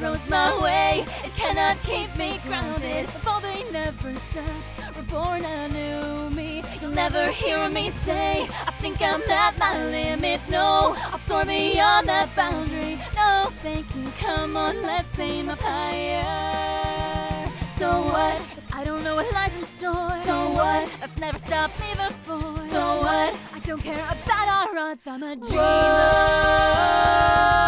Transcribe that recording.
throws my way. It cannot keep me grounded. Evolving never stop. Reborn a new me. You'll never hear me say, I think I'm at my limit. No, I'll soar beyond that boundary. No, thank you. Come on, let's aim up higher. So what? I don't know what lies in store. So what? That's never stopped me before. So what? I don't care about our odds. I'm a dreamer. Whoa.